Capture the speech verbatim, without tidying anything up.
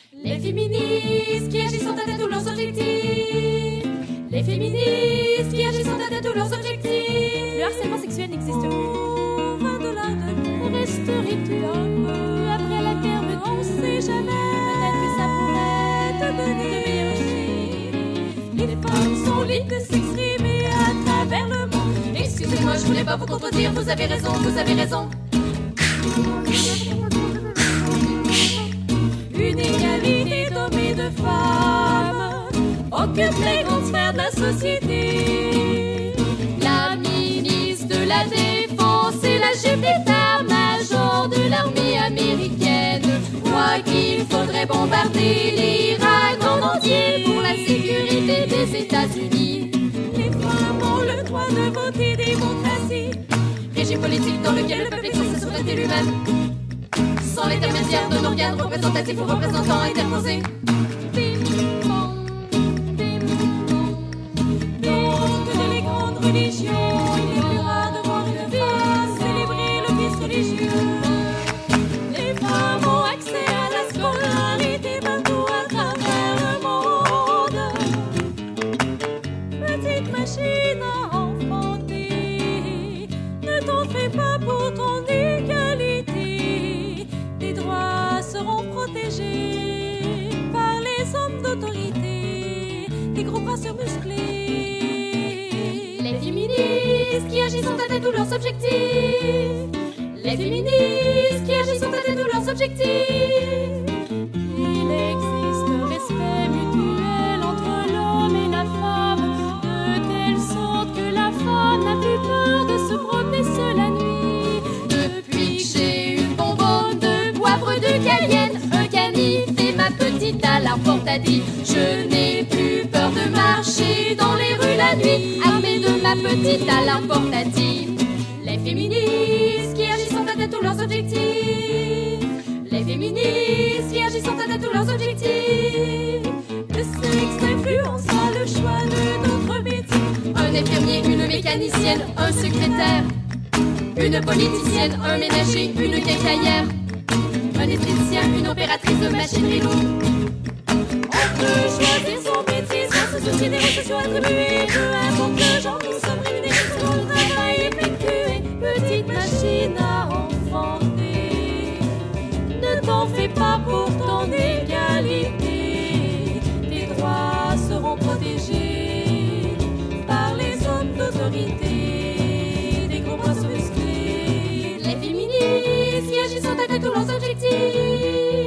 Les féministes qui agissent ont atteint tous leurs objectifs. Les féministes qui agissent ont atteint tous leurs objectifs. Le harcèlement sexuel n'existe plus. vingt dollars de plus. Resterais-tu là après la guerre? On sait jamais. Peut-être que ça pourrait te donner de meilleurs chiffres. Les femmes sont libres de s'exprimer à travers le monde. Excusez-moi, je voulais pas vous contredire. Vous avez raison, vous avez raison. Une égalité d'hommes et de femmes occupe les grandes sphères de la société. La ministre de la Défense et la chef d'état-major de l'armée américaine croient qu'il faudrait bombarder l'Irak en entier pour la sécurité des États-Unis. Les femmes ont le droit de voter démocratie, régime politique dans lequel le peuple exerce sa souveraineté lui-même, sans l'intermédiaire d'un organe représentatif ou représentant interposé. Dans les grandes religions, il est plus rare de voir une femme célébrer l'office religieux. Les femmes ont accès à la scolarité partout à travers le monde. Petite machine à enfanter, ne t'en fais pas pour ton égalité. Tes droits seront protégés par les hommes d'autorité, des gros bras surmusclés. Les féministes qui agissent ont atteint tous leurs objectifs. Les féministes qui agissent ont atteint tous leurs objectifs. Il existe respect mutuel entre l'homme et la femme, de telle sorte que la femme n'a plus peur de se promener seule la nuit. Depuis que j'ai une bonbonne de poivre de Cayenne, un canif et ma petite alarme portative, je n'ai plus peur de marcher dans les rues la nuit, armée de ma petite alarme portative. Les féministes qui agissent ont atteint tous leurs objectifs. Les féministes qui agissent ont atteint tous leurs objectifs. Le sexe influencera le choix de notre métier. Un infirmier, une mécanicienne, un secrétaire, une politicienne, un ménager, une quincaillère, un esthéticien, une opératrice de machinerie lourde. On peut choisir son métier sans se soucier des récessions attribuées. Peu importe le genre, nous sommes rémunérés selon le travail effectué. Petite machine à enfanter, ne t'en fais pas pour ton égalité. Tes droits seront protégés par les hommes d'autorité, des gros bras musclés. Les féministes qui agissent ont atteint tous leurs objectifs.